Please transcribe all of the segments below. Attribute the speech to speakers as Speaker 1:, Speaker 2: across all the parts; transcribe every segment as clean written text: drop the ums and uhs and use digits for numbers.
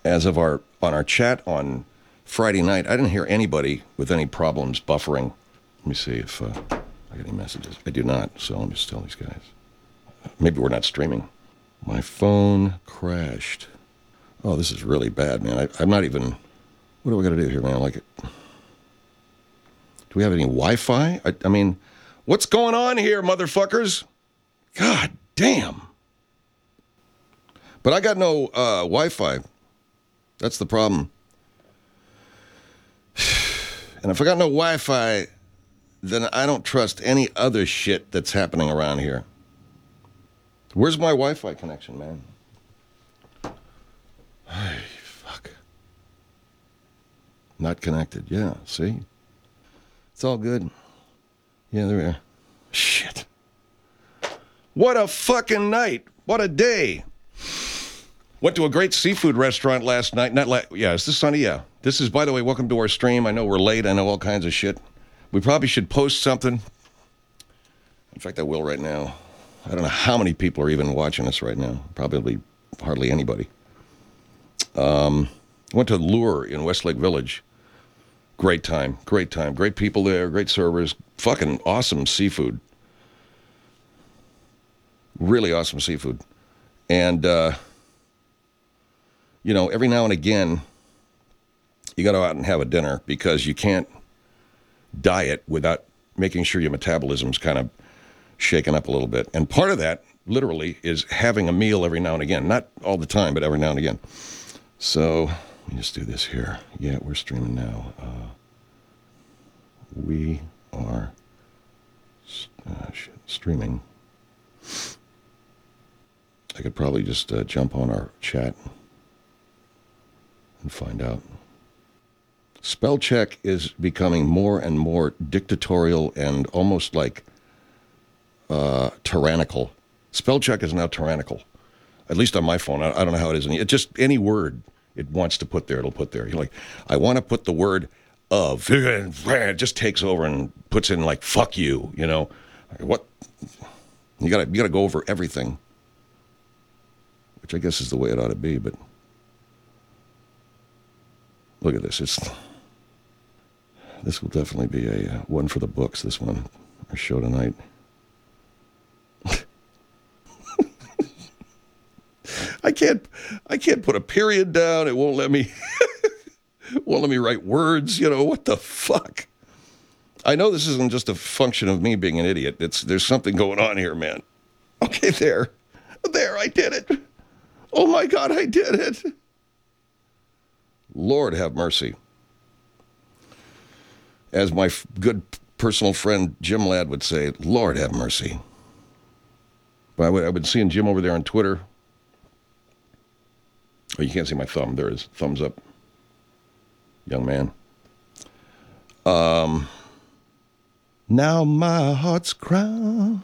Speaker 1: as of on our chat on Friday night, I didn't hear anybody with any problems buffering. Let me see if I got any messages. I do not, so let me just tell these guys. Maybe we're not streaming. My phone crashed. Oh, this is really bad, man. I'm not even... What do we got to do here, man? Do we have any Wi-Fi? I mean, what's going on here, motherfuckers? God damn. But I got no Wi-Fi. That's the problem. And if I got no Wi-Fi, then I don't trust any other shit that's happening around here. Where's my Wi-Fi connection, man? Ay, fuck. Not connected. Yeah, see? It's all good. Yeah, there we are. Shit. What a fucking night. What a day. Went to a great seafood restaurant last night. Is this Sunday? Yeah. This is, by the way, welcome to our stream. I know we're late. I know all kinds of shit. We probably should post something. In fact, I will right now. I don't know how many people are even watching us right now. Probably hardly anybody. Went to Lure in Westlake Village. Great time. Great time. Great people there. Great servers. Fucking awesome seafood. Really awesome seafood. And, every now and again, you got to go out and have a dinner because you can't diet without making sure your metabolism's kind of shaken up a little bit. And part of that, literally, is having a meal every now and again. Not all the time, but every now and again. So, let me just do this here. Yeah, we're streaming now. We are streaming. I could probably just jump on our chat and find out. Spell check is becoming more and more dictatorial and almost like tyrannical. Spell check is now tyrannical. At least on my phone. I don't know how it is. It just, any word it wants to put there, it'll put there. You're like, I want to put the word of. It just takes over and puts in like, fuck you, What? You gotta go over everything. Which I guess is the way it ought to be, but look at this. This will definitely be a one for the books, this one, our show tonight. I can't put a period down. It won't let me write words, what the fuck? I know this isn't just a function of me being an idiot. There's something going on here, man. Okay, there, I did it. Oh my God, I did it. Lord have mercy. As my good personal friend Jim Ladd would say, Lord have mercy. But I've been seeing Jim over there on Twitter. Oh, you can't see my thumb. There is. Thumbs up. Young man. Now my heart's crown.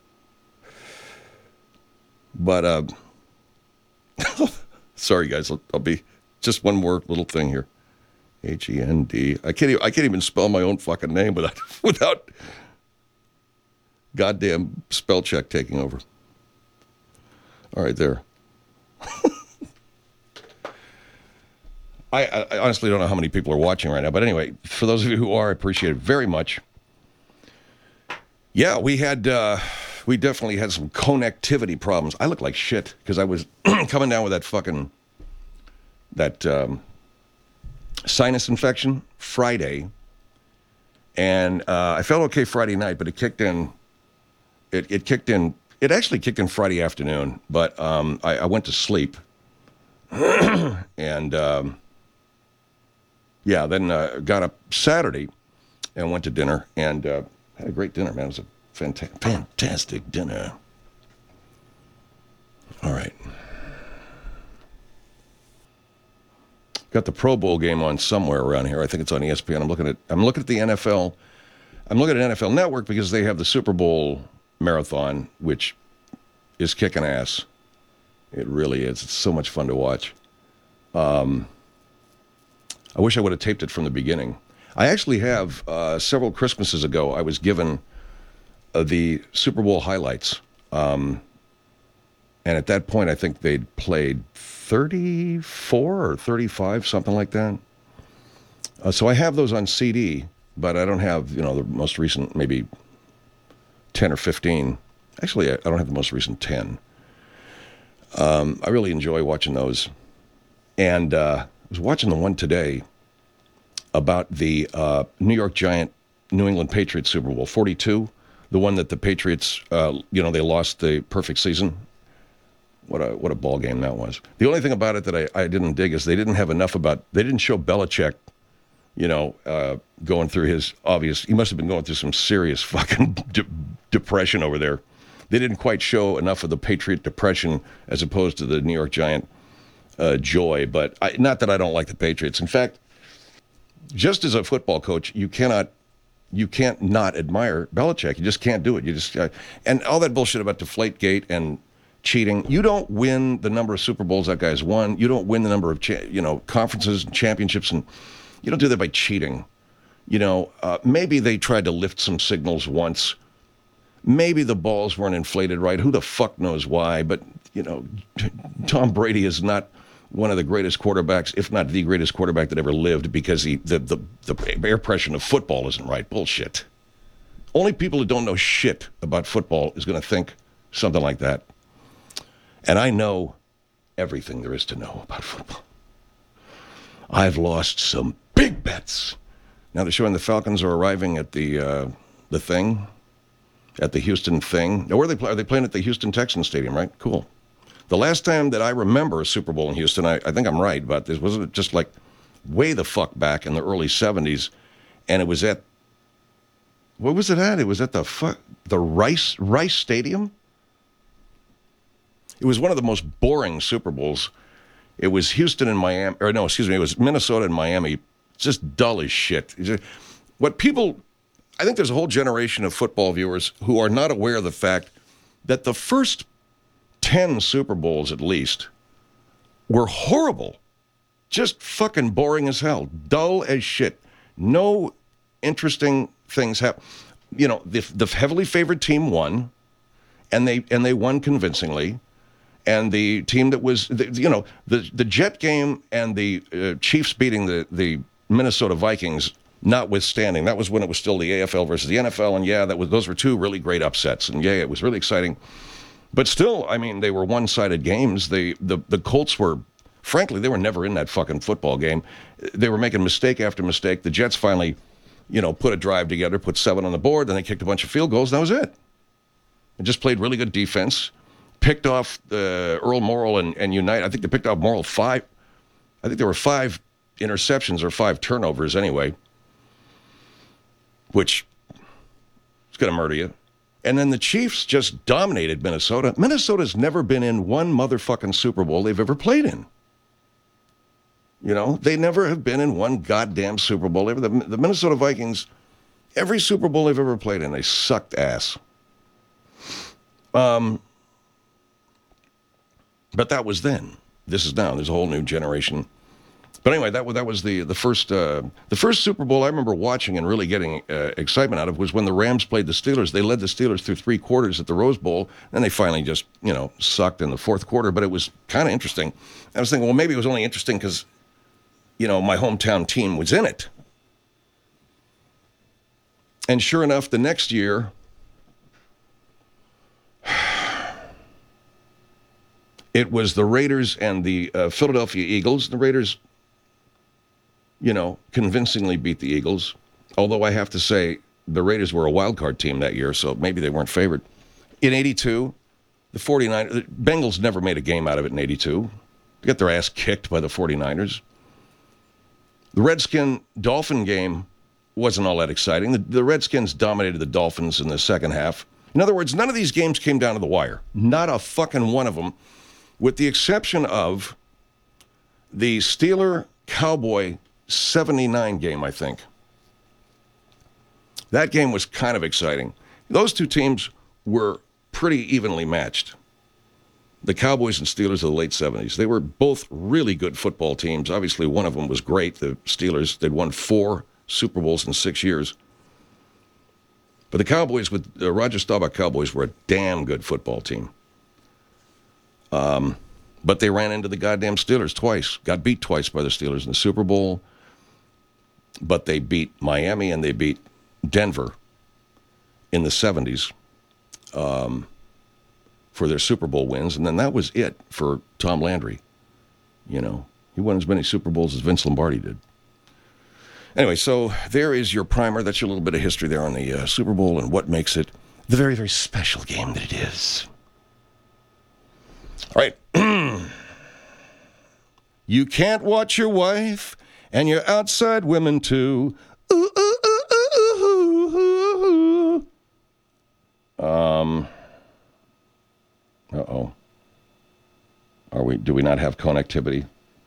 Speaker 1: But, sorry guys, I'll be just one more little thing here. H-E-N-D. I can't even spell my own fucking name without goddamn spell check taking over. All right, there. I honestly don't know how many people are watching right now, but anyway, for those of you who are, I appreciate it very much. Yeah, we definitely had some connectivity problems. I look like shit because I was coming down with that sinus infection Friday, and I felt okay Friday night, but it kicked in. It kicked in. It actually kicked in Friday afternoon, but I went to sleep, and then got up Saturday and went to dinner and had a great dinner, man. It was a fantastic dinner. All right. Got the Pro Bowl game on somewhere around here. I think it's on ESPN. I'm looking at the NFL. I'm looking at NFL Network because they have the Super Bowl marathon, which is kicking ass. It really is. It's so much fun to watch. I wish I would have taped it from the beginning. I actually have, several Christmases ago, I was given the Super Bowl highlights. And at that point, I think they'd played 34 or 35, something like that. So I have those on CD, but I don't have, the most recent, maybe 10 or 15. Actually, I don't have the most recent 10. I really enjoy watching those. And I was watching the one today about the New York Giant, New England Patriots Super Bowl 42, the one that the Patriots, they lost the perfect season. What a ball game that was. The only thing about it that I didn't dig is they didn't show Belichick, going through his he must have been going through some serious fucking depression over there. They didn't quite show enough of the Patriot depression as opposed to the New York Giant joy. But not that I don't like the Patriots. In fact, just as a football coach, you can't not admire Belichick. You just can't do it. You just and all that bullshit about Deflategate and cheating. You don't win the number of Super Bowls that guy's won. You don't win the number of conferences and championships, and you don't do that by cheating. Maybe they tried to lift some signals once. Maybe the balls weren't inflated right. Who the fuck knows why? But Tom Brady is not one of the greatest quarterbacks, if not the greatest quarterback that ever lived, because the air pressure of football isn't right. Bullshit. Only people who don't know shit about football is going to think something like that. And I know everything there is to know about football. I've lost some big bets. Now they're showing the Falcons are arriving at the thing, at the Houston thing. Now, where are they playing at the Houston Texans Stadium, right? Cool. The last time that I remember a Super Bowl in Houston, I think I'm right about this, wasn't it just like way the fuck back in the early 70s? And it was at, what was it at? It was at the Rice Stadium? It was one of the most boring Super Bowls. It was Houston and Miami, it was Minnesota and Miami. Just dull as shit. I think there's a whole generation of football viewers who are not aware of the fact that the first 10 Super Bowls at least were horrible. Just fucking boring as hell. Dull as shit. No interesting things happen. The heavily favored team won, and they won convincingly. And the team that was, the Jet game and the Chiefs beating the Minnesota Vikings, notwithstanding, that was when it was still the AFL versus the NFL, and those were two really great upsets, and it was really exciting. But still, I mean, they were one-sided games. The Colts were, frankly, they were never in that fucking football game. They were making mistake after mistake. The Jets finally, put a drive together, put 7 on the board, then they kicked a bunch of field goals, and that was it. They just played really good defense. Picked off Earl Morrall and Unite. I think they picked off Morrall 5. I think there were 5 interceptions or 5 turnovers anyway, which is going to murder you. And then the Chiefs just dominated Minnesota. Minnesota's never been in one motherfucking Super Bowl they've ever played in. They never have been in one goddamn Super Bowl. The Minnesota Vikings, every Super Bowl they've ever played in, they sucked ass. But that was then. This is now. There's a whole new generation. But anyway, that was the first Super Bowl I remember watching and really getting excitement out of was when the Rams played the Steelers. They led the Steelers through 3 quarters at the Rose Bowl, and they finally just sucked in the 4th quarter. But it was kind of interesting. I was thinking, well, maybe it was only interesting because my hometown team was in it. And sure enough, the next year, it was the Raiders and the Philadelphia Eagles. The Raiders, convincingly beat the Eagles. Although I have to say, the Raiders were a wild card team that year, so maybe they weren't favored. In 82, the Bengals never made a game out of it in 82. They got their ass kicked by the 49ers. The Redskin-Dolphin game wasn't all that exciting. The Redskins dominated the Dolphins in the second half. In other words, none of these games came down to the wire. Not a fucking one of them. With the exception of the Steeler-Cowboy 79 game, I think. That game was kind of exciting. Those two teams were pretty evenly matched. The Cowboys and Steelers of the late 70s. They were both really good football teams. Obviously, one of them was great. The Steelers, they'd won 4 Super Bowls in 6 years. But the Cowboys, with Roger Staubach Cowboys, were a damn good football team. But they ran into the goddamn Steelers twice. Got beat twice by the Steelers in the Super Bowl. But they beat Miami and they beat Denver in the 70s for their Super Bowl wins. And then that was it for Tom Landry. You know, he won as many Super Bowls as Vince Lombardi did. Anyway, so there is your primer. That's your little bit of history there on the Super Bowl and what makes it the very, very special game that it is. All right. You can't watch your wife and your outside women too. Ooh, ooh, ooh, ooh, ooh, ooh. Uh-oh. Do we not have connectivity?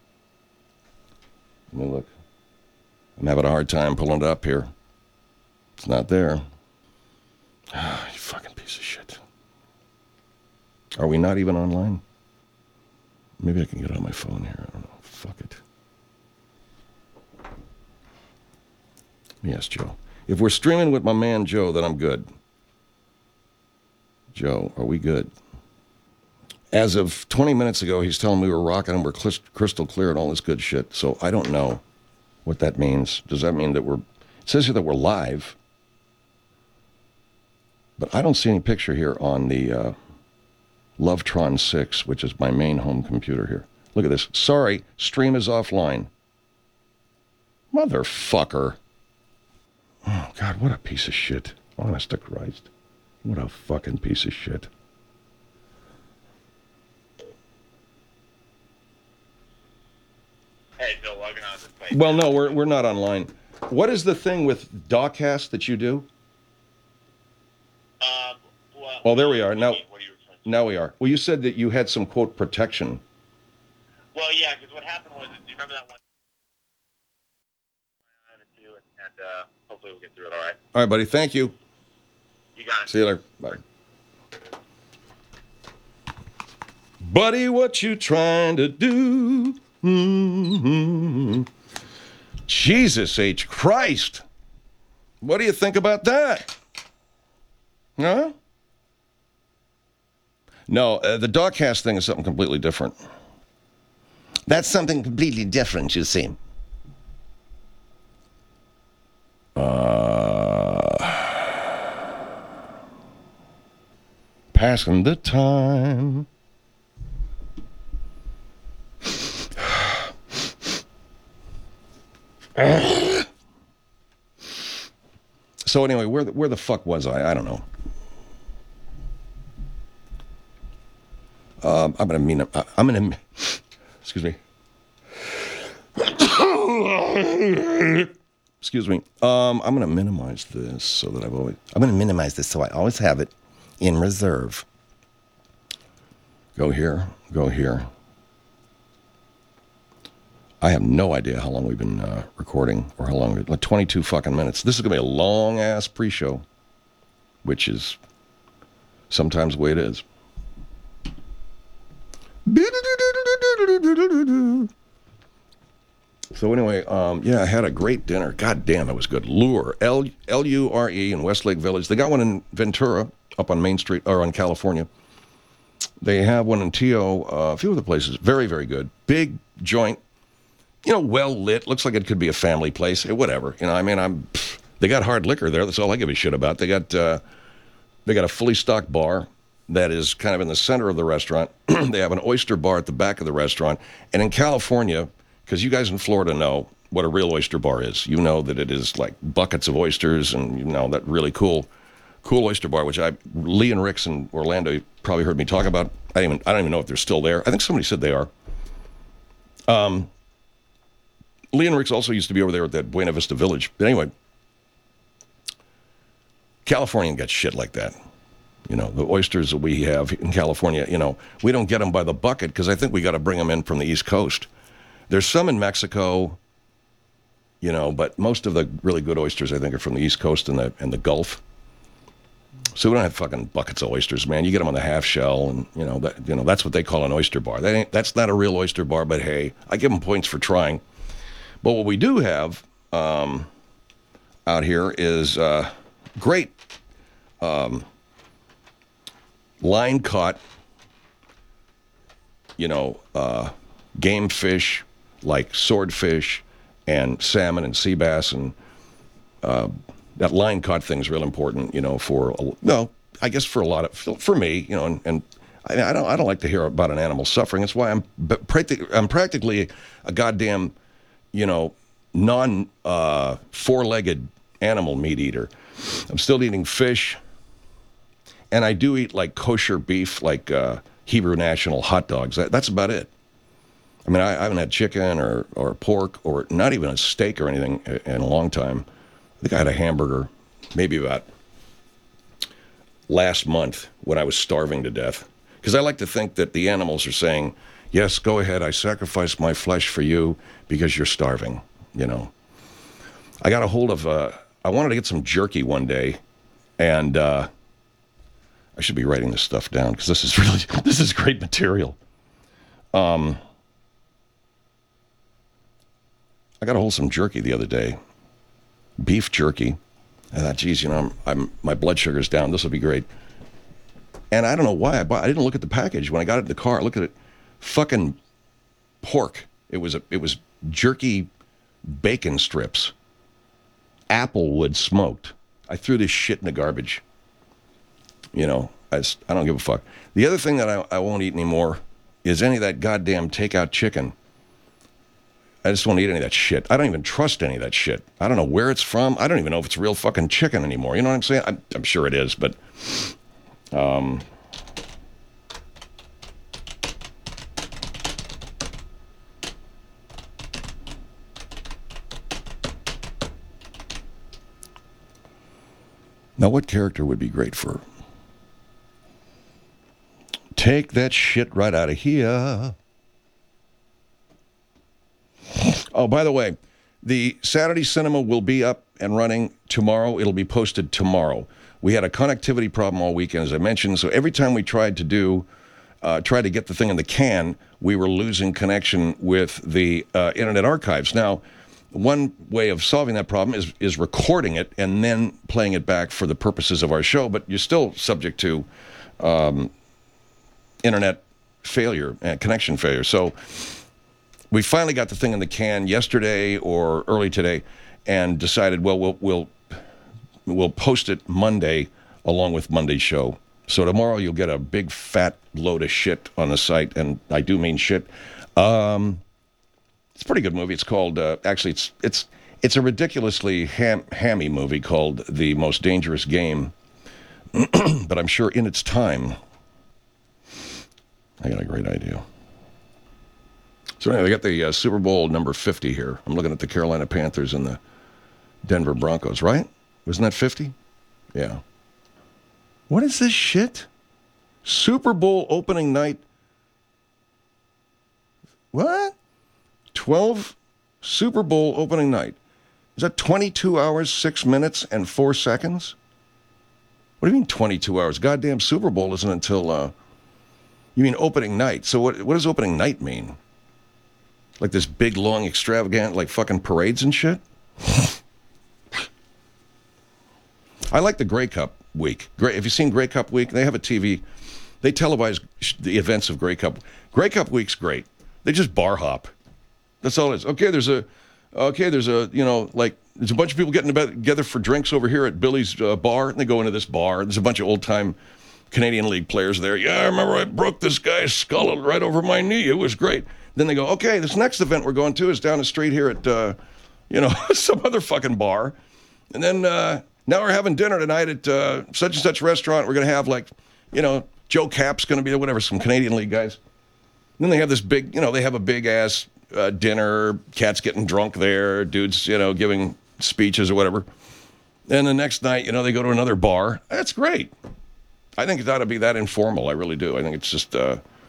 Speaker 1: Let me look. I'm having a hard time pulling it up here. It's not there. Ah, you fucking piece of shit. Are we not even online? Maybe I can get it on my phone here. I don't know. Fuck it. Let me ask Joe. If we're streaming with my man Joe, then I'm good. Joe, are we good? As of 20 minutes ago, he's telling me we're rocking and we're crystal clear and all this good shit. So I don't know what that means. Does that mean that it says here that we're live, but I don't see any picture here on the Lovetron 6, which is my main home computer here. Look at this. Sorry, stream is offline. Motherfucker. Oh, God, what a piece of shit. Honest to Christ. What a fucking piece of shit.
Speaker 2: Hey, Bill, logging on this place.
Speaker 1: Well, no, we're not online. What is the thing with Dawcast that you do? Oh, there we are. Now we are. Well, you said that you had some, quote, protection.
Speaker 2: Well, yeah, because what happened was, do you remember that one? And hopefully we'll get through it all right.
Speaker 1: All right, buddy. Thank you.
Speaker 2: You got it.
Speaker 1: See you later. Bye. Buddy, what you trying to do? Mm-hmm. Jesus H. Christ. What do you think about that? Huh? No, the Dawgcast thing is something completely different. That's something completely different, you see. Passing the time. So anyway, where the fuck was I? I don't know. Excuse me. Excuse me. I'm gonna minimize this so that I always have it in reserve. Go here. I have no idea how long we've been recording or how long, like 22 fucking minutes. This is going to be a long-ass pre-show, which is sometimes the way it is. So anyway, yeah, I had a great dinner. God damn, it was good. Lure, L-U-R-E in Westlake Village. They got one in Ventura, up on Main Street, or on California. They have one in T.O., a few other places. Very, very good. Big joint. You know, well lit. Looks like it could be a family place. Whatever. You know, I mean, they got hard liquor there. That's all I give a shit about. They got a fully stocked bar that is kind of in the center of the restaurant. They have an oyster bar at the back of the restaurant. And in California, because you guys in Florida know what a real oyster bar is. You know that it is like buckets of oysters, and you know that really cool oyster bar, which Lee and Rick's in Orlando, you probably heard me talk about. I don't even know if they're still there. I think somebody said they are. Lee and Rick's also used to be over there at that Buena Vista Village. But anyway, California got shit like that. You know, the oysters that we have in California, you know, we don't get them by the bucket because I think we got to bring them in from the East Coast. There's some in Mexico, you know, but most of the really good oysters, I think, are from the East Coast and the Gulf. So we don't have fucking buckets of oysters, man. You get them on the half shell, and you know that's what they call an oyster bar. That's not a real oyster bar, but hey, I give them points for trying. But what we do have out here is great line caught game fish like swordfish and salmon and sea bass, and that line caught thing's real important, I guess for me, and I don't like to hear about an animal suffering. That's why I'm practically a goddamn, non four-legged animal meat eater. I'm still eating fish, and I do eat like kosher beef, like Hebrew National hot dogs. That's about it. I mean, I haven't had chicken or pork or not even a steak or anything in a long time. I think I had a hamburger maybe about last month when I was starving to death. Because I like to think that the animals are saying, yes, go ahead, I sacrifice my flesh for you because you're starving, I got a hold of, I wanted to get some jerky one day, and I should be writing this stuff down because this is great material. I got a hold of some jerky the other day, beef jerky. I thought, geez, my blood sugar's down. This will be great. And I don't know why I didn't look at the package when I got it in the car. I looked at it, fucking pork. It was jerky bacon strips, applewood smoked. I threw this shit in the garbage. I don't give a fuck. The other thing that I won't eat anymore is any of that goddamn takeout chicken. I just won't eat any of that shit. I don't even trust any of that shit. I don't know where it's from. I don't even know if it's real fucking chicken anymore. You know what I'm saying? I'm sure it is, but... Now, what character would be great for... Take that shit right out of here. Oh, by the way, the Saturday Cinema will be up and running tomorrow. It'll be posted tomorrow. We had a connectivity problem all weekend, as I mentioned, so every time we tried to get the thing in the can, we were losing connection with the Internet Archives. Now, one way of solving that problem is recording it and then playing it back for the purposes of our show, but you're still subject to internet failure and connection failure. So we finally got the thing in the can yesterday or early today and decided, well, we'll post it Monday along with Monday's show. So tomorrow you'll get a big fat load of shit on the site, and I do mean shit. It's a pretty good movie. It's called, actually, it's a ridiculously hammy movie called The Most Dangerous Game. But I'm sure in its time, I got a great idea. So anyway, I got the Super Bowl number 50 here. I'm looking at the Carolina Panthers and the Denver Broncos, right? Wasn't that 50? Yeah. What is this shit? Super Bowl opening night. What? 12 Super Bowl opening night. Is that 22 hours, 6 minutes, and 4 seconds? What do you mean 22 hours? Goddamn Super Bowl isn't until, you mean opening night. So what does opening night mean? Like this big, long, extravagant, like fucking parades and shit? I like the Grey Cup week. Have you seen Grey Cup week? They have a TV. They televise the events of Grey Cup. Grey Cup week's great. They just bar hop. That's all it is. There's a, there's a bunch of people getting together for drinks over here at Billy's bar, and they go into this bar. There's a bunch of old-time Canadian League players there. Yeah, I remember I broke this guy's skull right over my knee. It was great. Then they go, okay, this next event we're going to is down the street here at, some other fucking bar. And then now we're having dinner tonight at such and such restaurant. We're going to have Joe Cap's going to be there, whatever, some Canadian League guys. And then they have this big, they have a big-ass dinner. Cats getting drunk there. Dudes, giving speeches or whatever. And the next night, they go to another bar. That's great. I think it ought to be that informal. I really do. I think it's just,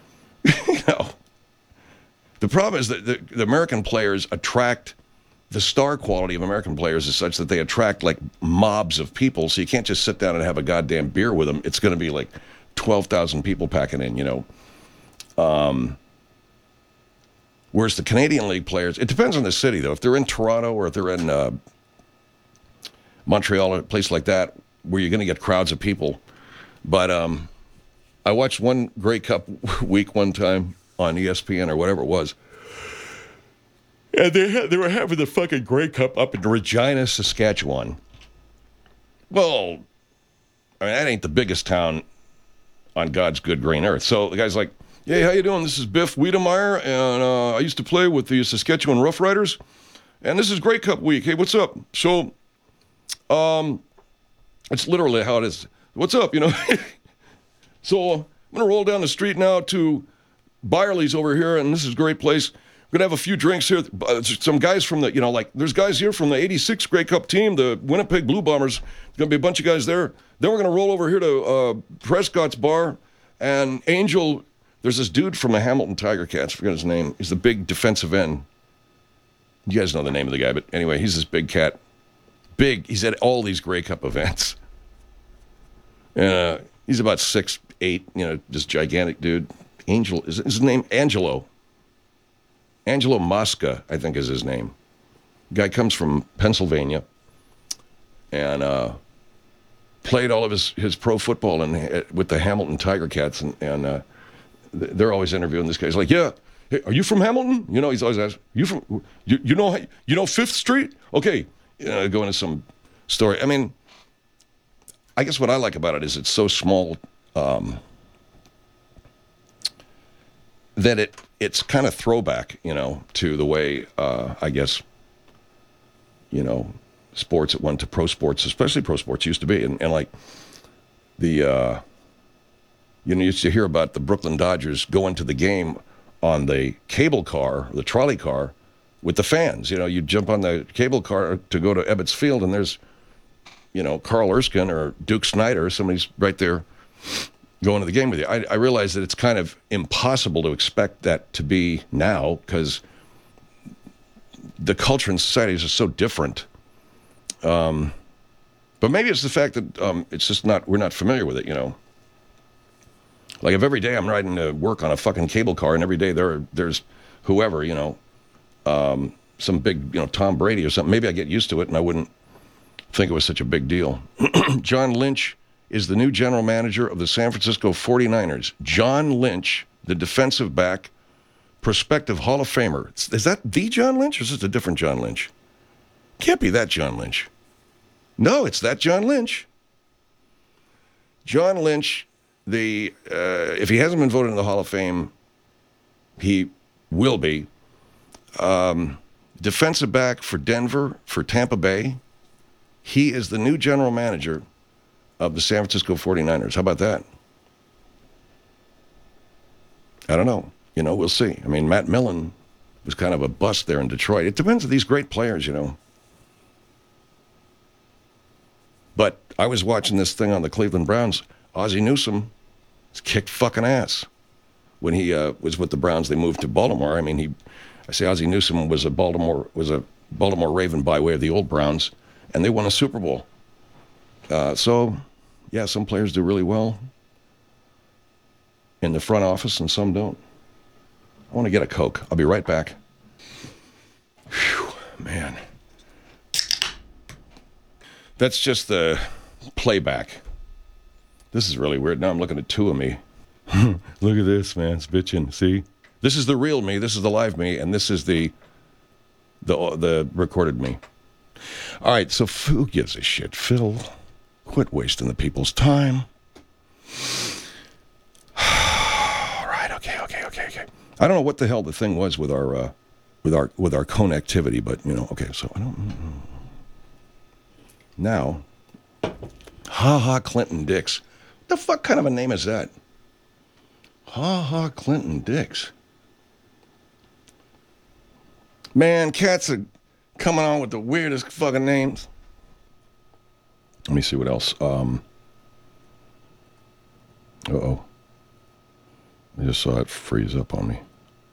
Speaker 1: The problem is that the American players attract, the star quality of American players is such that they attract like mobs of people, so you can't just sit down and have a goddamn beer with them. It's going to be like 12,000 people packing in, Whereas the Canadian League players, it depends on the city, though. If they're in Toronto or if they're in Montreal or a place like that, where you're going to get crowds of people. But I watched one Grey Cup week one time. on ESPN or whatever it was. And they were having the fucking Grey Cup up in Regina, Saskatchewan. Well, I mean, that ain't the biggest town on God's good green earth. So the guy's like, hey, how you doing? This is Biff Wiedemeyer, and I used to play with the Saskatchewan Roughriders, and this is Grey Cup week. Hey, what's up? So, it's literally how it is. What's up, you know? So I'm going to roll down the street now to Byerly's over here, and this is a great place. We're going to have a few drinks here. Some guys from the, there's guys here from the 86 Grey Cup team, the Winnipeg Blue Bombers. There's going to be a bunch of guys there. Then we're going to roll over here to Prescott's bar, and Angel, there's this dude from the Hamilton Tiger Cats, I forget his name. He's the big defensive end. You guys know the name of the guy, but anyway, he's this big cat. Big. He's at all these Grey Cup events. He's about 6'8", this gigantic dude. Angel, is his name Angelo? Angelo Mosca, I think is his name. Guy comes from Pennsylvania and played all of his pro football with the Hamilton Tiger Cats, and they're always interviewing this guy. He's like, yeah, hey, are you from Hamilton? He's always asking, you know 5th Street? Okay, go into some story. I mean, I guess what I like about it is it's so small that it's kind of throwback, to the way, I guess, sports it went to pro sports, especially pro sports used to be. And like the, you used to hear about the Brooklyn Dodgers going to the game on the cable car, the trolley car, with the fans. You jump on the cable car to go to Ebbets Field, and there's, Carl Erskine or Duke Snyder, somebody's right there going to the game with you. I realize that it's kind of impossible to expect that to be now because the culture and society is just so different. But maybe it's the fact that it's just we're not familiar with it, Like if every day I'm riding to work on a fucking cable car and every day there's whoever, some big, Tom Brady or something, maybe I get used to it and I wouldn't think it was such a big deal. John Lynch is the new general manager of the San Francisco 49ers. John Lynch, the defensive back, prospective Hall of Famer. Is that the John Lynch or is it a different John Lynch? Can't be that John Lynch. No, it's that John Lynch. John Lynch, if he hasn't been voted in the Hall of Fame, he will be. Defensive back for Denver, for Tampa Bay. He is the new general manager of the San Francisco 49ers. How about that? I don't know. We'll see. I mean, Matt Millen was kind of a bust there in Detroit. It depends on these great players, But I was watching this thing on the Cleveland Browns. Ozzie Newsome kicked fucking ass. When he was with the Browns, they moved to Baltimore. I mean, I say Ozzie Newsome was a Baltimore Raven by way of the old Browns, and they won a Super Bowl. So, yeah, some players do really well in the front office and some don't. I want to get a Coke. I'll be right back. Whew, man. That's just the playback. This is really weird. Now I'm looking at two of me. Look at this, man. It's bitching. See? This is the real me. This is the live me. And this is the recorded me. All right, so who gives a shit? Phil, quit wasting the people's time. All right, okay. I don't know what the hell the thing was with our connectivity, but okay. So I don't. Now, Clinton Dix. What the fuck kind of a name is that? Clinton Dix. Man, cats are coming on with the weirdest fucking names. Let me see what else. Uh-oh. I just saw it freeze up on me.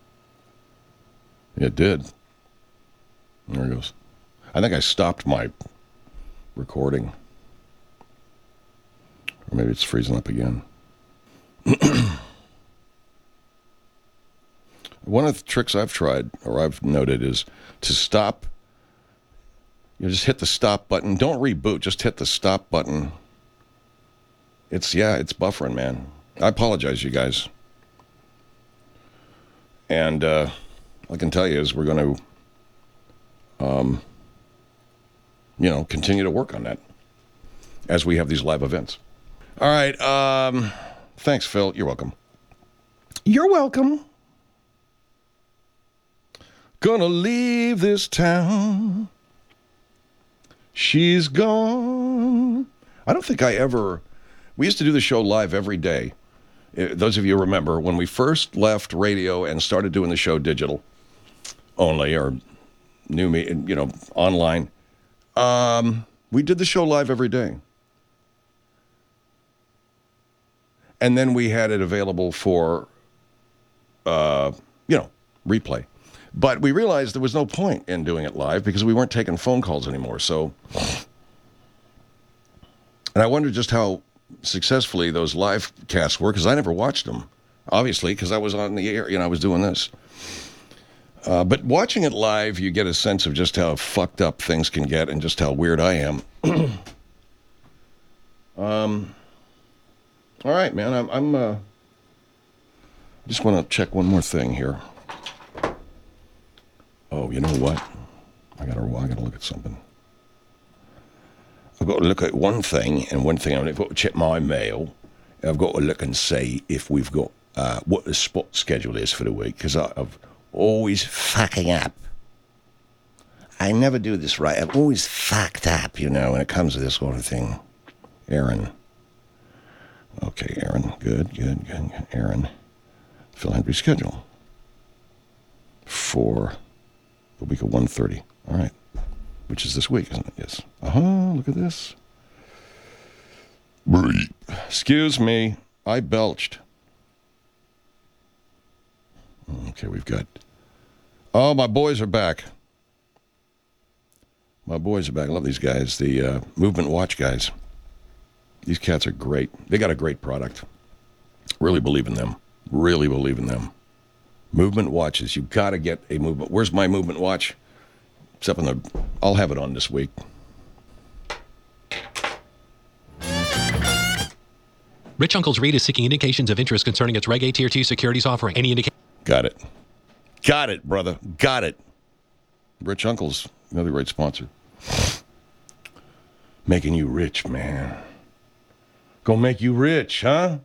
Speaker 1: It did. There it goes. I think I stopped my recording. Or maybe it's freezing up again. One of the tricks I've tried, or I've noted, is to stop. Just hit the stop button. Don't reboot. Just hit the stop button. It's buffering, man. I apologize, you guys. And all I can tell you is we're going to, continue to work on that as we have these live events. All right. Thanks, Phil. You're welcome. You're welcome. Gonna leave this town. She's gone. I don't think we used to do the show live every day. Those of you remember when we first left radio and started doing the show digital only, or online. We did the show live every day. And then we had it available for, replay. But we realized there was no point in doing it live because we weren't taking phone calls anymore. So, and I wondered just how successfully those live casts were, because I never watched them, obviously, because I was on the air, I was doing this. But watching it live, you get a sense of just how fucked up things can get and just how weird I am. All right, man, I'm just want to check one more thing here. Oh, you know what? I gotta look at something. I've got to look at one thing, and one thing I've got to check my mail. I've got to look and see if we've got what the spot schedule is for the week, because I've always fucking up. I never do this right. I've always fucked up, when it comes to this sort of thing. Aaron. Okay, Aaron. Good. Aaron. Phil Hendry's schedule for the week of 1:30. All right. Which is this week, isn't it? Yes. Look at this. Excuse me. I belched. Okay, we've got... Oh, my boys are back. I love these guys. The Movement Watch guys. These cats are great. They got a great product. Really believe in them. Movement Watches. You've got to get a Movement. Where's my Movement Watch? It's up in the... I'll have it on this week.
Speaker 3: Rich Uncle's Read is seeking indications of interest concerning its Reg A Tier 2 securities offering. Any indication...
Speaker 1: Got it, brother. Got it. Rich Uncle's another great sponsor. Making you rich, man. Gonna make you rich, huh?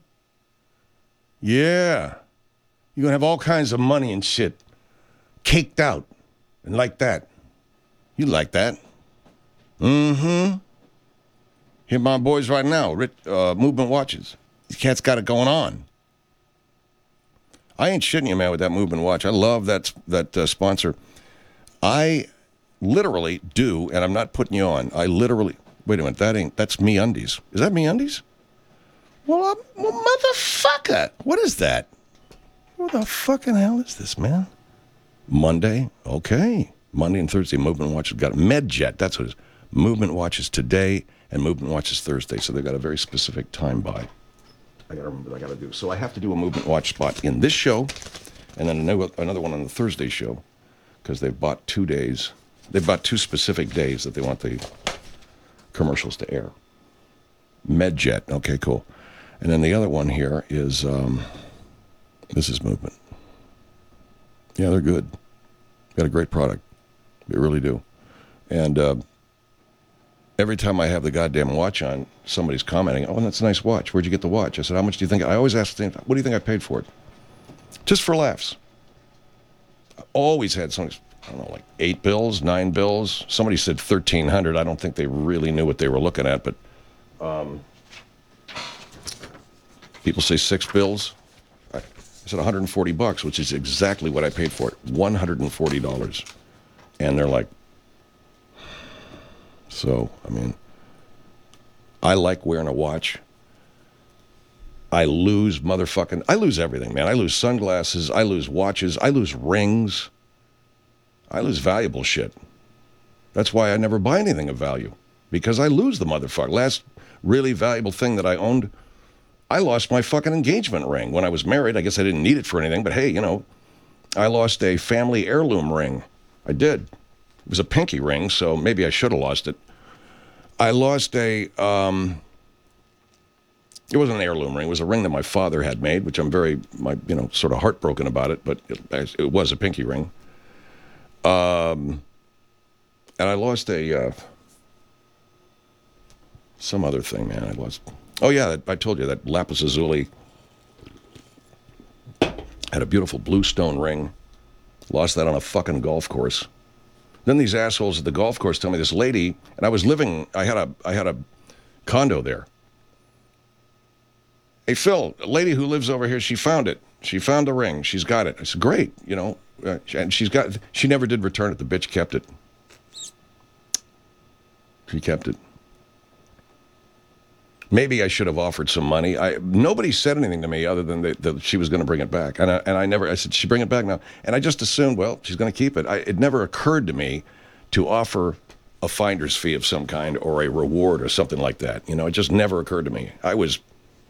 Speaker 1: Yeah. You're gonna have all kinds of money and shit. Caked out. And like that. You like that. Mm-hmm. Hear my boys right now. Movement Watches. These cats got it going on. I ain't shitting you, man, with that Movement Watch. I love that sponsor. I literally do, and I'm not putting you on. Wait a minute, that's MeUndies. Is that MeUndies? Well, motherfucker. What is that? What the fucking hell is this, man? Monday? Okay. Monday and Thursday, Movement Watches got MedJet. That's what it is. Movement Watches today and Movement Watches Thursday. So they've got a very specific time by. I got to remember what I got to do. So I have to do a Movement Watch spot in this show and then another one on the Thursday show, because they've bought 2 days. They've bought 2 specific days that they want the commercials to air. MedJet. Okay, cool. And then the other one here is, this is Movement. Yeah, they're good. Got a great product. They really do. And every time I have the goddamn watch on, somebody's commenting, oh, that's a nice watch. Where'd you get the watch? I said, how much do you think? I always ask the same time, what do you think I paid for it? Just for laughs. I always had something, I don't know, like 8 bills, 9 bills. Somebody said $1,300. I don't think they really knew what they were looking at, but people say 6 bills. I said $140, which is exactly what I paid for it. $140. And they're like, so, I mean, I like wearing a watch. I lose everything, man. I lose sunglasses. I lose watches. I lose rings. I lose valuable shit. That's why I never buy anything of value, because I lose the motherfucker. Last really valuable thing that I owned, I lost my fucking engagement ring when I was married. I guess I didn't need it for anything, but hey, I lost a family heirloom ring. I did. It was a pinky ring, so maybe I should have lost it. I lost a It wasn't an heirloom ring. It was a ring that my father had made, which I'm sort of heartbroken about it, but it was a pinky ring. And I lost some other thing, man. I lost. Oh, yeah, I told you that lapis lazuli had a beautiful blue stone ring. Lost that on a fucking golf course. Then these assholes at the golf course tell me this lady, and I had a condo there. Hey, Phil, a lady who lives over here, she found it. She found the ring. She's got it. I said, great, and she never did return it. The bitch kept it. She kept it. Maybe I should have offered some money. Nobody said anything to me other than that she was going to bring it back. And I said, she bring it back now. And I just assumed, well, she's going to keep it. It never occurred to me to offer a finder's fee of some kind or a reward or something like that. It just never occurred to me. I was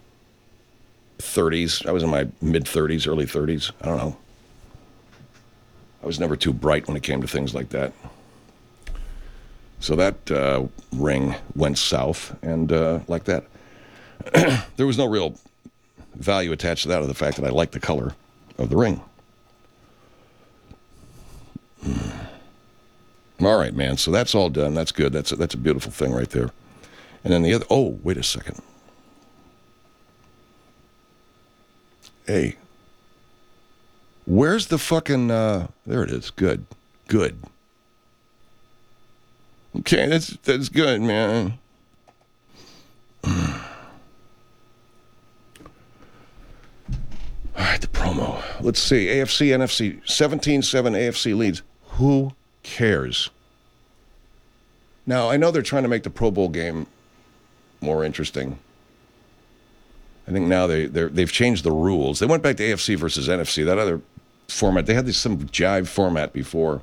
Speaker 1: 30s. I was in my mid-30s, early 30s. I don't know. I was never too bright when it came to things like that. So that ring went south, and like that. There was no real value attached to that, of the fact that I liked the color of the ring. All right, man. So that's all done. That's good. That's a beautiful thing right there. And then the other. Oh, wait a second. Hey, where's the fucking? There it is. Good. Okay, that's good, man. All right, the promo. Let's see. AFC, NFC, 17-7 AFC leads. Who cares? Now, I know they're trying to make the Pro Bowl game more interesting. I think now they've changed the rules. They went back to AFC versus NFC, that other format. They had some jive format before.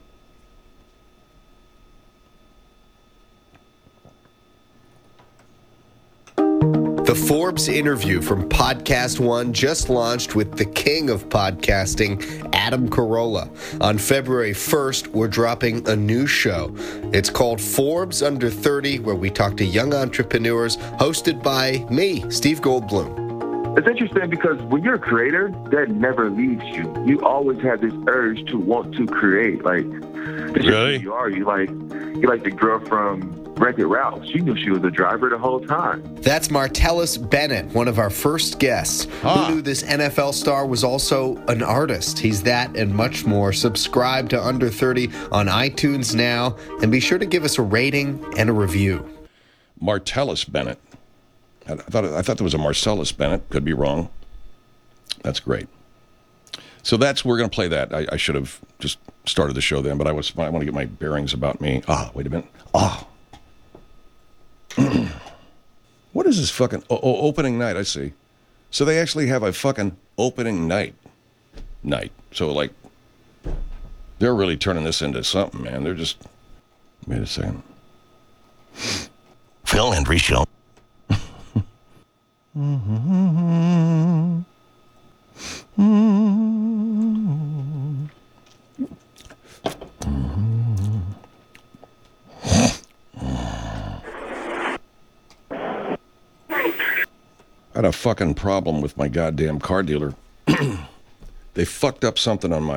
Speaker 4: The Forbes interview from Podcast One just launched with the king of podcasting, Adam Carolla. On February 1st, we're dropping a new show. It's called Forbes Under 30, where we talk to young entrepreneurs, hosted by me, Steve Goldblum.
Speaker 5: It's interesting because when you're a creator, that never leaves you. You always have this urge to want to create. Like, this is
Speaker 1: Really?
Speaker 5: who you are. You like the girl from Wreck-It Ralph. She knew she was a driver the whole time.
Speaker 4: That's Martellus Bennett, one of our first guests. Who knew this NFL star was also an artist? He's that and much more. Subscribe to Under 30 on iTunes now, and be sure to give us a rating and a review.
Speaker 1: Martellus Bennett. I thought there was a Marcellus Bennett. Could be wrong. That's great. So we're going to play that. I should have just started the show then, but I want to get my bearings about me. Wait a minute. What is this fucking opening night? I see. So they actually have a fucking opening night. So like, they're really turning this into something, man. They're just. Wait a second.
Speaker 6: Phil Hendry Show.
Speaker 1: I had a fucking problem with my goddamn car dealer. They fucked up something on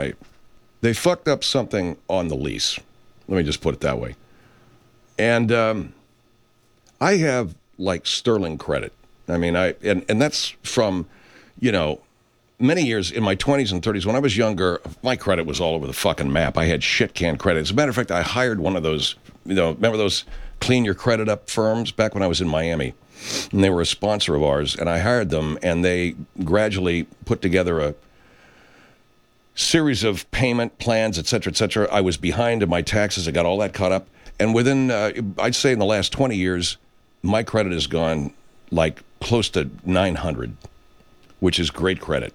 Speaker 1: the lease. Let me just put it that way. And I have like sterling credit. I mean, and that's from, many years in my 20s and 30s. When I was younger, my credit was all over the fucking map. I had shit can credit. As a matter of fact, I hired one of those, remember those clean your credit up firms back when I was in Miami? And they were a sponsor of ours, and I hired them, and they gradually put together a series of payment plans, et cetera, et cetera. I was behind in my taxes. I got all that caught up. And within, I'd say in the last 20 years, my credit has gone like close to 900, which is great credit.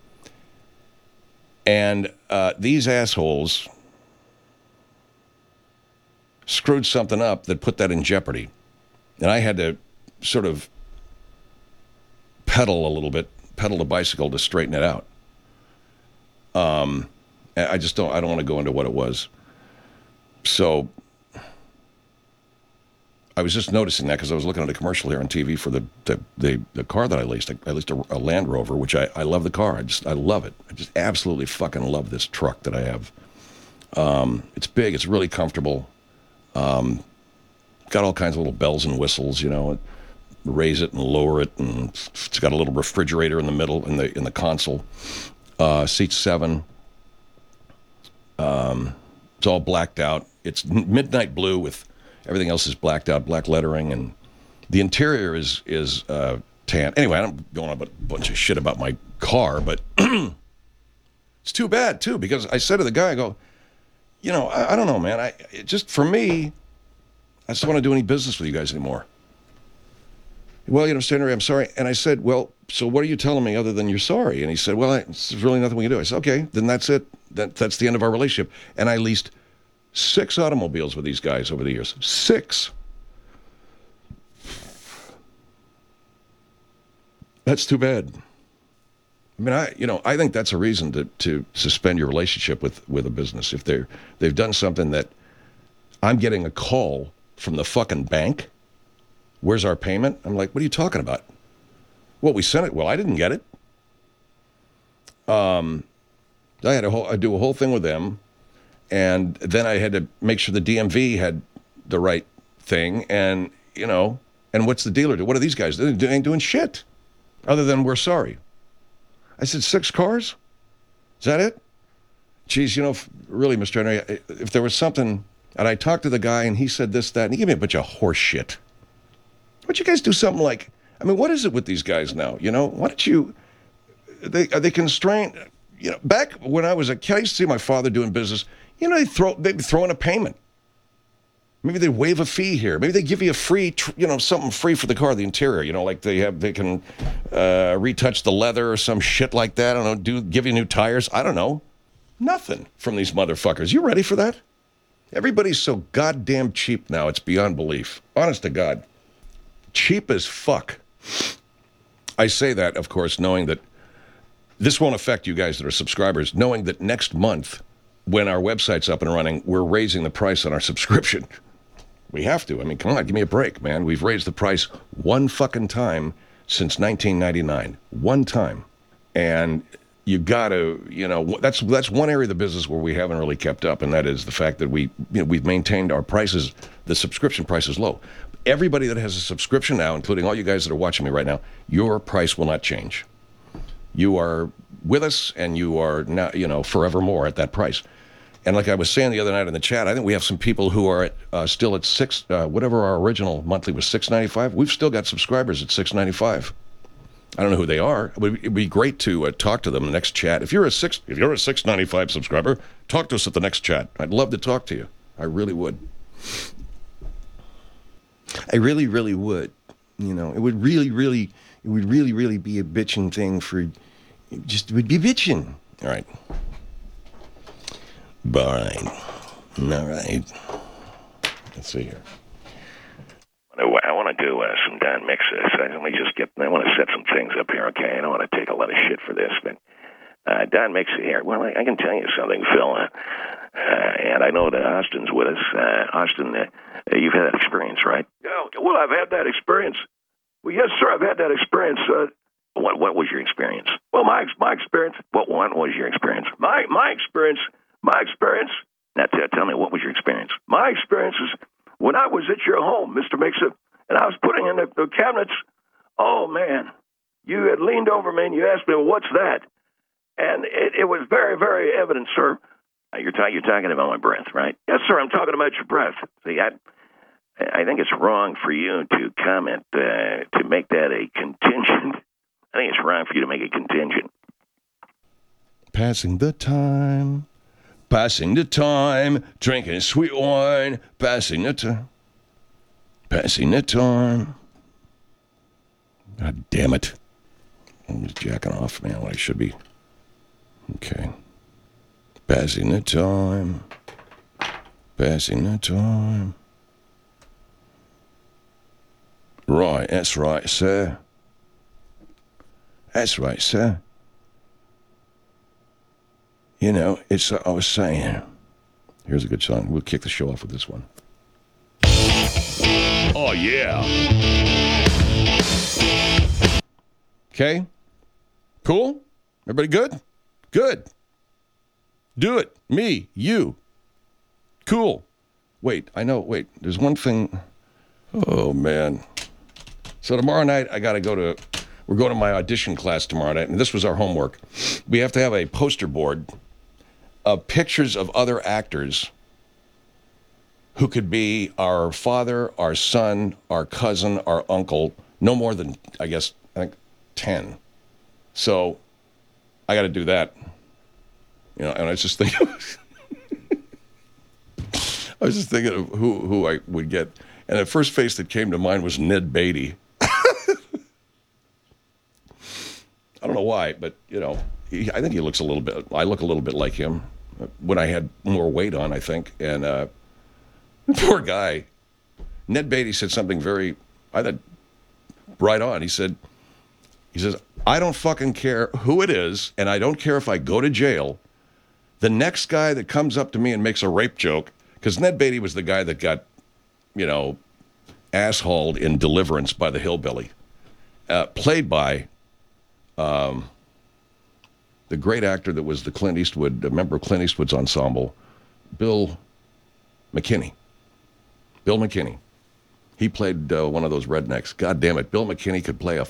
Speaker 1: And these assholes screwed something up that put that in jeopardy. And I had to sort of pedal the bicycle to straighten it out. I don't want to go into what it was. So I was just noticing that because I was looking at a commercial here on TV for the car that I leased. I leased a Land Rover, which I love the car. I love it. I just absolutely fucking love this truck that I have. It's big. It's really comfortable. Got all kinds of little bells and whistles, raise it and lower it, and it's got a little refrigerator in the middle in the console. Seat 7. It's all blacked out. It's midnight blue with everything else is blacked out, black lettering, and the interior is tan. Anyway, I'm going on a bunch of shit about my car, but it's too bad too, because I said to the guy, I go, I don't know, man. For me, I just don't want to do any business with you guys anymore. Well, Stanley, I'm sorry. And I said, well, so what are you telling me other than you're sorry? And he said, well, there's really nothing we can do. I said, okay, then that's it. That's the end of our relationship. And I leased 6 automobiles with these guys over the years. 6. That's too bad. I mean, I think that's a reason to suspend your relationship with a business. If they've done something that I'm getting a call from the fucking bank, where's our payment? I'm like, what are you talking about? Well, we sent it. Well, I didn't get it. I do a whole thing with them, and then I had to make sure the DMV had the right thing, and what's the dealer do? What are these guys doing? They ain't doing shit, other than we're sorry. I said, 6 cars? Is that it? Geez, really, Mr. Henry, if there was something, and I talked to the guy, and he said this, that, and he gave me a bunch of horse shit. Why don't you guys do something like, what is it with these guys now? Why don't you, are they constrained? Back when I was a kid, I used to see my father doing business, they'd throw in a payment. Maybe they waive a fee here. Maybe they give you a free, something free for the car, the interior. Like they can retouch the leather or some shit like that. I don't know, give you new tires. I don't know. Nothing from these motherfuckers. You ready for that? Everybody's so goddamn cheap now. It's beyond belief. Honest to God. Cheap as fuck. I say that, of course, knowing that this won't affect you guys that are subscribers, knowing that next month, when our website's up and running, we're raising the price on our subscription. We have to. Come on, give me a break, man. We've raised the price one fucking time since 1999. One time. And you gotta, that's one area of the business where we haven't really kept up, and that is the fact that we've maintained our prices, the subscription price is low. Everybody that has a subscription now, including all you guys that are watching me right now, your price will not change. You are with us, and you are now, forevermore at that price. And like I was saying the other night in the chat, I think we have some people who are still at whatever our original monthly was, $6.95. We've still got subscribers at $6.95. I don't know who they are. It'd be great to talk to them in the next chat. If you're a $6.95 subscriber, talk to us at the next chat. I'd love to talk to you. I really would. I really, really would. It would really, really be a bitching thing for, it would be bitching. All right. All right. Let's see here.
Speaker 6: I want to do some Don mixes. I want to set some things up here, okay? I don't want to take a lot of shit for this, but Don Mixer here. Well, I can tell you something, Phil, and I know that Austin's with us. Austin, you've had that experience, right? Yeah, well, I've had that experience. Well, yes, sir, I've had that experience. What was your experience? Well, my experience. What was your experience? My experience. Now, tell me, what was your experience? My experience is when I was at your home, Mr. Mixer, and I was putting in the cabinets. Oh man, you had leaned over me and you asked me, well, "What's that?" And it was very, very evident, sir. You're talking about my breath, right? Yes, sir. I'm talking about your breath. See, I think it's wrong for you to comment to make that a contingent. I think it's wrong for you to make a contingent.
Speaker 1: Passing the time, drinking sweet wine, passing the time. God damn it. I'm just jacking off, man, when I should be. Okay. Passing the time. Right, that's right, sir. It's I was saying. Here's a good song. We'll kick the show off with this one. Oh, yeah. Okay? Cool? Everybody good? Good. Do it. Me. You. Cool. Wait, there's one thing. Oh, man. So tomorrow night, we're going to my audition class tomorrow night, and this was our homework. We have to have a poster board of pictures of other actors who could be our father, our son, our cousin, our uncle, no more than, I think 10. So I got to do that. And I was just thinking, of who I would get. And the first face that came to mind was Ned Beatty. I don't know why, but, I think he looks I look a little bit like him when I had more weight on, I think. And poor guy. Ned Beatty said something I thought, right on. He says, I don't fucking care who it is, and I don't care if I go to jail. The next guy that comes up to me and makes a rape joke, because Ned Beatty was the guy that got, assholed in Deliverance by the hillbilly, played by the great actor that was a member of Clint Eastwood's ensemble, Bill McKinney. Bill McKinney. He played one of those rednecks. God damn it. Bill McKinney could play a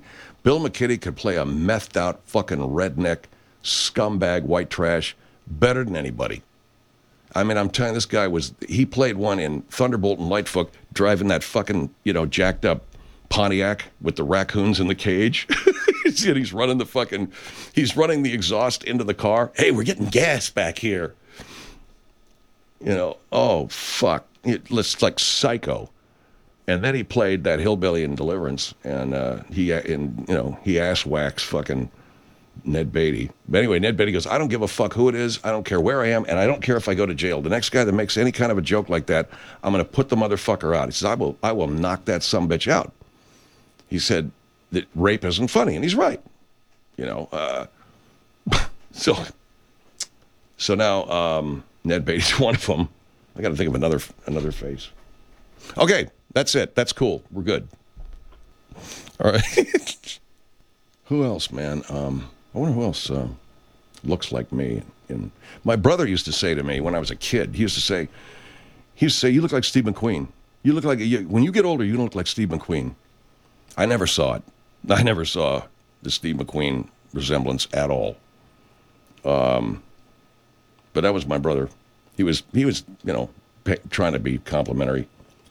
Speaker 1: methed out fucking redneck, scumbag, white trash better than anybody. I mean, I'm telling you, this guy he played one in Thunderbolt and Lightfoot, driving that fucking, jacked up Pontiac with the raccoons in the cage. He's running the exhaust into the car. Hey, we're getting gas back here. Oh, fuck. It's like Psycho. And then he played that hillbilly in Deliverance, and he ass-whacks fucking Ned Beatty. But anyway, Ned Beatty goes, I don't give a fuck who it is, I don't care where I am, and I don't care if I go to jail. The next guy that makes any kind of a joke like that, I'm going to put the motherfucker out. He says, I will knock that sumbitch out. He said that rape isn't funny, and he's right. So now Ned Beatty's one of them. I got to think of another face. Okay, that's it. That's cool. We're good. All right. Who else, man? I wonder who else looks like me. And my brother used to say to me when I was a kid, he used to say, you look like Steve McQueen. You look like, when you get older, you don't look like Steve McQueen. I never saw it. I never saw the Steve McQueen resemblance at all. But that was my brother. He was trying to be complimentary.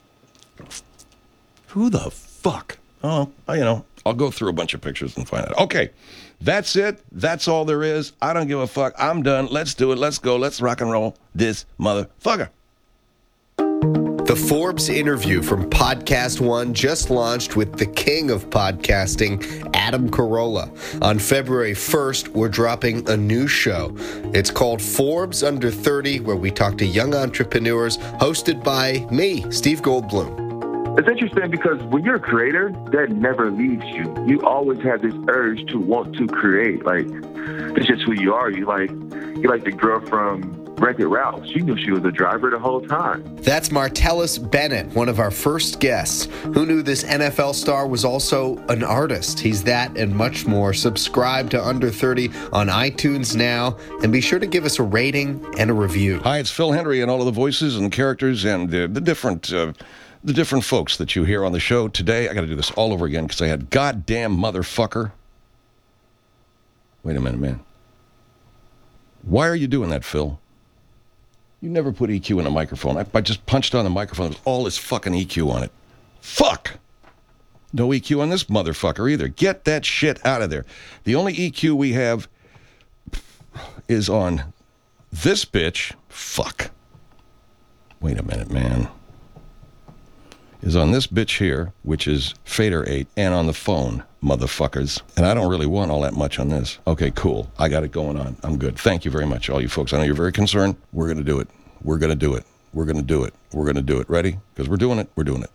Speaker 1: Who the fuck? Oh, I'll go through a bunch of pictures and find out. Okay, that's it. That's all there is. I don't give a fuck. I'm done. Let's do it. Let's go. Let's rock and roll this motherfucker.
Speaker 4: The Forbes interview from Podcast One just launched with the king of podcasting, Adam Carolla. On February 1st, we're dropping a new show. It's called Forbes Under 30, where we talk to young entrepreneurs, hosted by me, Steve Goldblum.
Speaker 5: It's interesting because when you're a creator, that never leaves you. You always have this urge to want to create. Like, it's just who you are. You like the girl from Wreck-It Ralph. She knew she was a driver the whole time.
Speaker 4: That's Martellus Bennett, one of our first guests. Who knew this NFL star was also an artist? He's that and much more. Subscribe to Under 30 on iTunes now, and be sure to give us a rating and a review.
Speaker 1: Hi, it's Phil Hendry and all of the voices and characters and the different folks that you hear on the show today. I got to do this all over again because I had goddamn motherfucker. Wait a minute, man. Why are you doing that, Phil? You never put EQ in a microphone. I just punched on the microphone. There's all this fucking EQ on it. Fuck! No EQ on this motherfucker either. Get that shit out of there. The only EQ we have is on this bitch. Fuck. Wait a minute, man. Is on this bitch here, which is Fader 8, and on the phone, motherfuckers. And I don't really want all that much on this. Okay, cool. I got it going on. I'm good. Thank you very much, all you folks. I know you're very concerned. We're going to do it. We're going to do it. We're going to do it. We're going to do it. Ready? Because we're doing it. We're doing it.